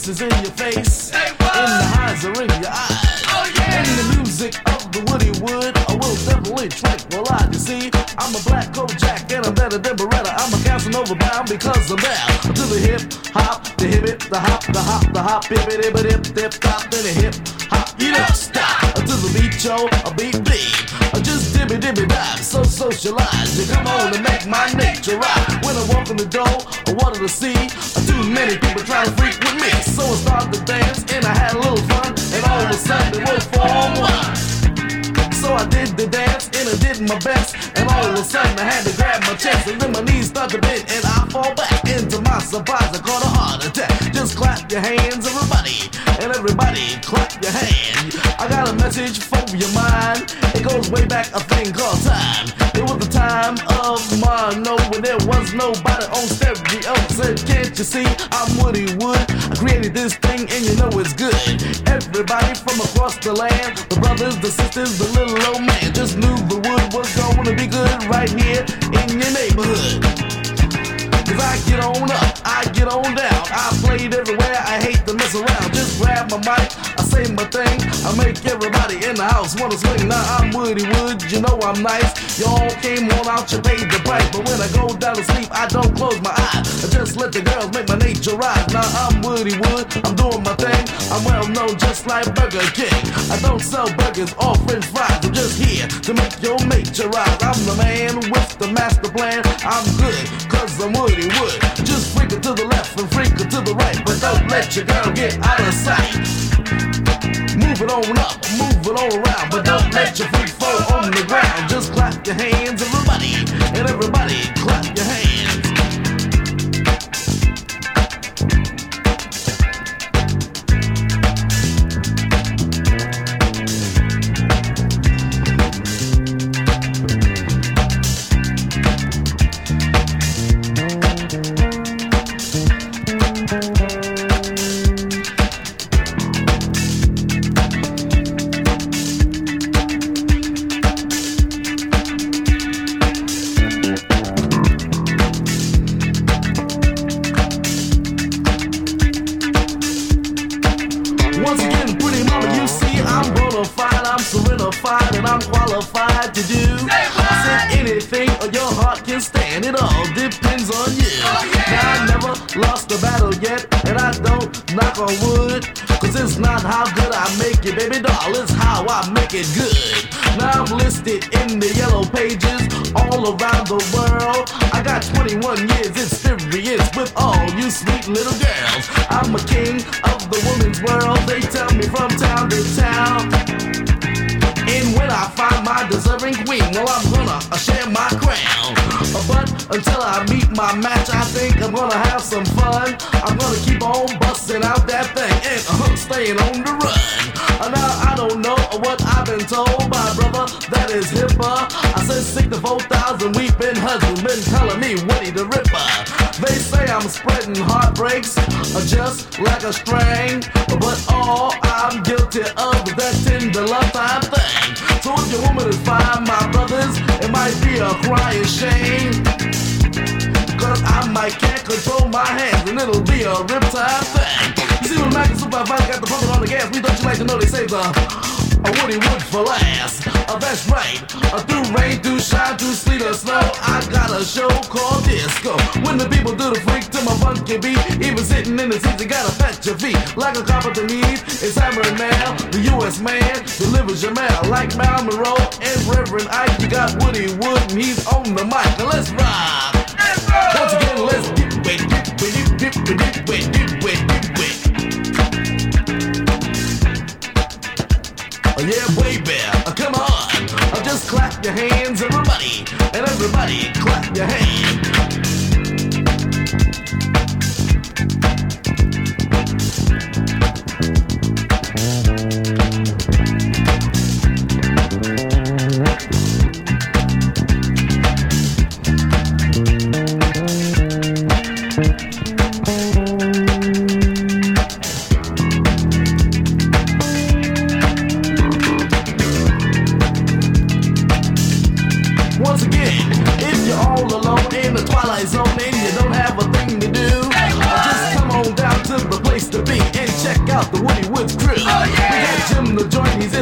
is in your face, in the highs or in your eyes. Oh yeah! In the music of the Woody Wood, I will definitely tranquilize. You see, I'm a black Kojak and I'm better than Beretta. I'm a Casanova bound because I'm down to the hip hop, the hibbit, the hop, the hop, the hop, hibbit, hibbit, hip, hip, hop, then the hip hop. You don't stop to the beat, yo, a beat beat. Just dibby dibby dive, so socialized. You come on and make my nature rock. When I walk in the door, I wanted to see too many people trying to freak with me. So I started to dance and I had a little fun, and all of a sudden it was form one. So I did the dance and I did my best, and all of a sudden I had to grab my chest, and then my knees start to bend and I fall back. Into my surprise, I caught a heart attack. Just clap your hands, everybody, and everybody clap your hand. I got a message for your mind. It goes way back, a thing called time. It was the time of mono when there was nobody on stereo. Said, can't you see I'm Woody Wood? I created this thing and you know it's good. Everybody from across the land, the brothers, the sisters, the little old man, just knew the wood was gonna be good right here in your neighborhood. Cause I get on up, I get on down, I played everywhere, I hate to mess around. Just grab my mic, I say my thing, I make everybody in the house wanna swing. Now I'm Woody Wood, you know I'm nice. Y'all came on out, you paid the price. But when I go down to sleep, I don't close my eyes, I just let the girls make my nature rise. Now I'm Woody Wood, I'm doing my thing, I'm well known just like Burger King. I don't sell burgers or french fries, I'm just here to make your nature rise. I'm the man with the master plan, I'm good, cause I'm Woody Wood. Just freak it to the left and freak it to the right, but don't let your girl get out of sight. Move it on up, move it all around, but don't let your freak fall on the ground. Just clap your hands, everybody, and everybody clap your hands. Once again, pretty mama, you see I'm bona fide, I'm serenified, and I'm qualified to do. I said anything your heart can stand, it all depends on you. Now I never lost a battle yet, and I don't knock on wood, cause it's not how good I make it, baby doll, it's how I make it good. Now I'm listed in the yellow pages all around the world. I got 21 years experience with all you sweet little girls. I'm a king of the women's world, they tell me from town to town. And when I find my deserving queen, well, I'm gonna share my crown. But until I meet my match, I think I'm gonna have some fun. I'm gonna keep on busting out that thing and staying on the run. Now I don't know what I've been told by a brother that is hipper. I said 64,000 weeping husbands been telling me Woody the Ripper. They say I'm spreading heartbreaks just like a string, but all I'm guilty of is that tender love time thing. So if your woman is fine, my brothers, it might be a crying shame, cause I might can't control my hands and it'll be a riptide thing. You see when Mac and Supervisor got the pumping on the gas, we don't you like to know they say the a Woody Wood for last. That's right, through rain, through shine, through sleet or snow, I got a show called Disco. When the people do the freak to my funky beat, even sitting in the seats, you gotta pat your feet like a carpenter needs. It's hammering now, the U.S. man delivers your mail like Mal Monroe and Reverend Ike. You got Woody Wood and he's on the mic. Now let's rock. Once again, let's get wet, get wet, get wet, get wet, get wet, get wet. Oh yeah, baby, come on. Just clap your hands, everybody, and everybody clap your hands. Once again, if you're all alone in the the joint he's